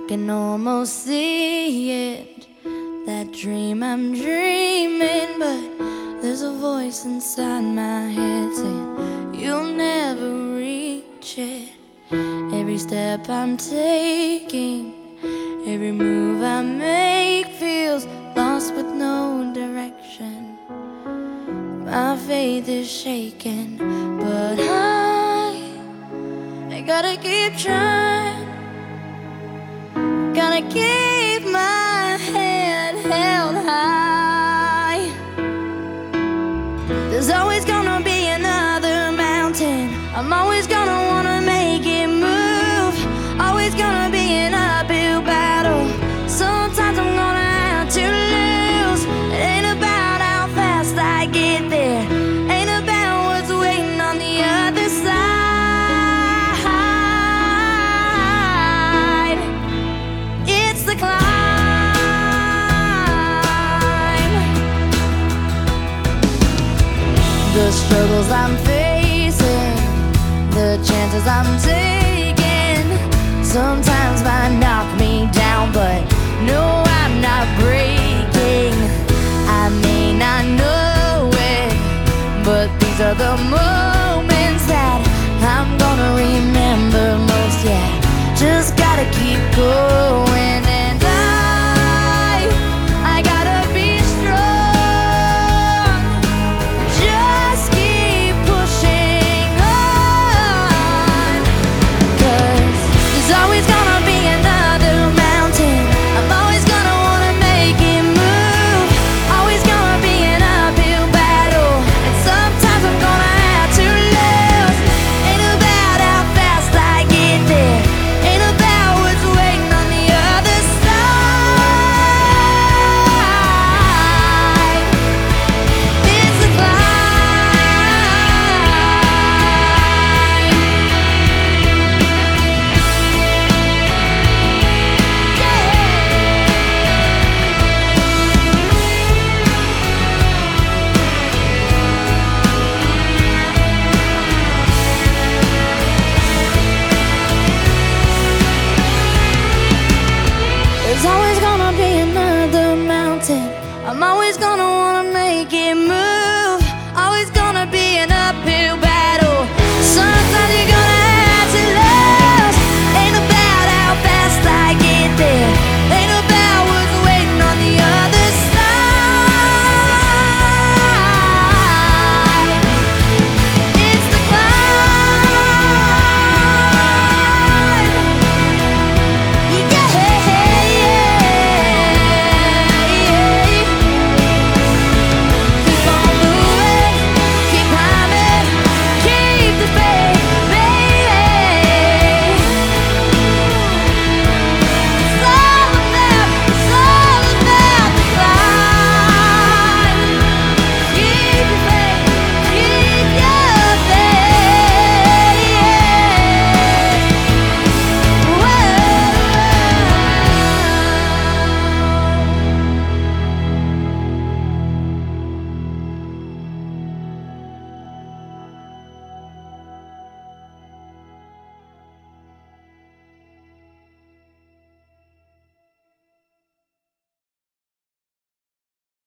can almost see it, that dream I'm dreaming, but there's a voice inside my head saying you'll never reach it. Every step I'm taking, every move I make feels lost with no direction. My faith is shaking, but I gotta keep trying. Gotta keep my head held high. There's always gonna be another mountain. I'm always gonna wanna make it move. Always gonna be an uphill battle. Sometimes I'm gonna have to lose. It ain't about how fast I get there, ain't about what's waiting on the other side. It's the climb. The struggles I'm facing, the chances I'm taking, sometimes might knock me down, but no, I'm not breaking. I may not know it, but these are the moments that I'm gonna remember most. Yeah, just gotta keep going, and I gotta be strong. Just keep pushing on, 'cause there's always gonna be another mountain. I'm always gonna wanna make it move. Always gonna be an uphill battle, and sometimes I'm gonna have to lose. Ain't about how fast I get there, ain't about what's waiting on the other side. It's the climb. There's always gonna be another mountain. I'm always gonna